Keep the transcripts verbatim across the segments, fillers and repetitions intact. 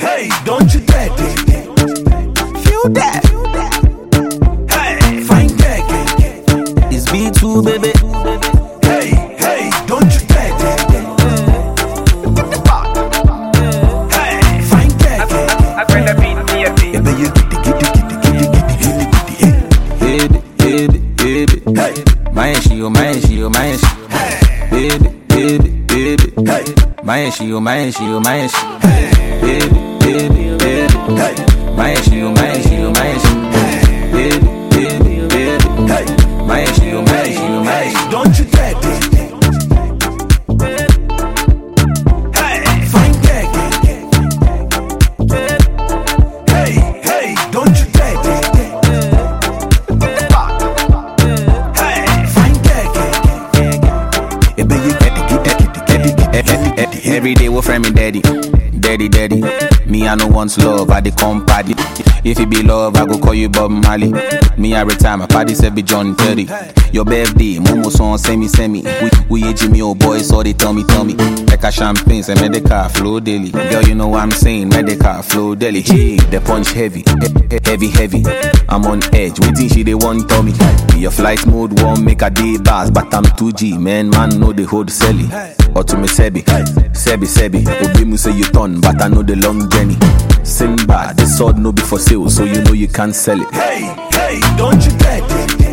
hey, don't you dare. Feel that. Hey, fine girl. It's B two, baby. Hey, hey, don't you dare. Hey, fine girl. I bring the beat to your feet. Yeah, man, you get it, get it, get it, get it, get it, get it, Hit it, hit it, hit it. hey, My she, oh my she, oh my she. Hit it, hit it, hit it. hey, My she, oh my she, oh my she. Hit it, hit it, hit it. hey, My she, oh my she, oh my she. Hit it, hit it, hit it. hey. My she, oh my she, oh my Hey, she. don't you dare. Hey, fine girl. Hey, hey, don't you dare. Hey, fine girl. Yeah, man, you get it, get it, get it, get it, get it, get it. Every day we friend me daddy, daddy, daddy. Me I no want love, I dey come party. If it be love, I go call you Bob Marley. Me every time I party say be John Terry. Your birthday, Momo son send me, send me. We we age me old boys, so they tell me, tell me. Like a champagne, say medical flow daily. Girl, you know what I'm saying, medical flow daily. Hey, the punch heavy, he- he- heavy, heavy. I'm on edge, waiting she they want tell me. Your flight mode won't make a day bars, but I'm two G, man, man know the hold selly. Or to me Sebi, Sebi, Sebi. Obi mu say you turn, but I know the long journey. Sinbad, the sword no be for sale, so you know you can't sell it. Hey, hey, don't you dare.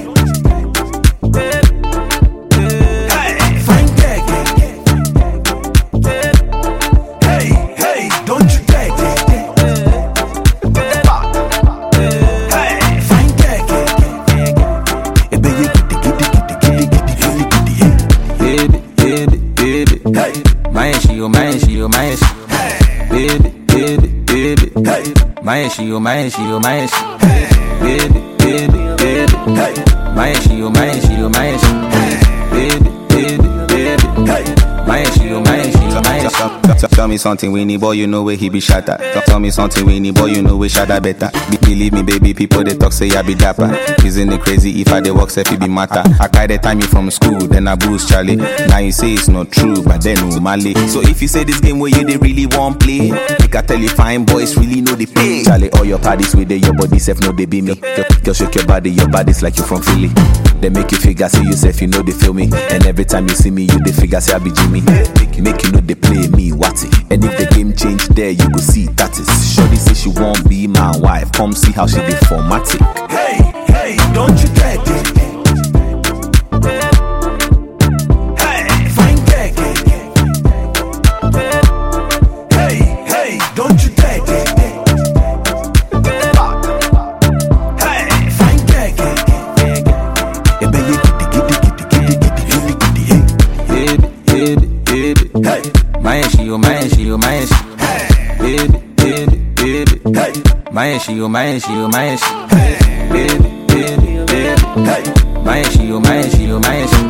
Hey, fine girl. Hey, hey, don't you dare. Hey, fine girl. Yeah, man, you get it, get it, get it, get it, get it, get it, Hit it, hit it, hit it. hey, My she, oh my she, oh my she. Hit it, hit it, hit it. hey, My she, oh my she, oh my she. Hit it, hit it, hit it. hey, My she, oh my she, oh my she. Hit it, hit it, hit it. hey. My she, oh my she, oh my she. Tell me something, Winnie boy, you know where he be shatter. Tell me something, Winnie boy, you know where shatter better. Be- Believe me, baby, people they talk say I be dapper. Isn't it crazy if I dey walk, say it be matter? I carry the time you from school, then I boost Charlie. Now you say it's not true, but then no Mali. So if you say this game where you they really want play, make I tell you fine boys really know the play. Charlie, all your parties with they, your body self know they be me. Girl, girl shake your body, your body's like you from Philly. They make you figure, say yourself, you know they feel me. And every time you see me, you they figure, say I be Jimmy. Make you know they play me, what it. And if the game change there, you go see that is. Shorty say she won't be my wife. Come see how she be formatted. Hey, hey, don't you dare. Hey, fine girl. Hey, hey, don't you dare. Hey, fine girl. Yeah, man, you get it, get it, get it, get it, get it, get it, Hit it, hit it, hit it. hey, My she, oh my she, oh my she. Hit it, hit it, hit it. hey, My she, oh my she, oh my she. Hit it, hit it, hit it. hey. My she, oh my she, oh my she.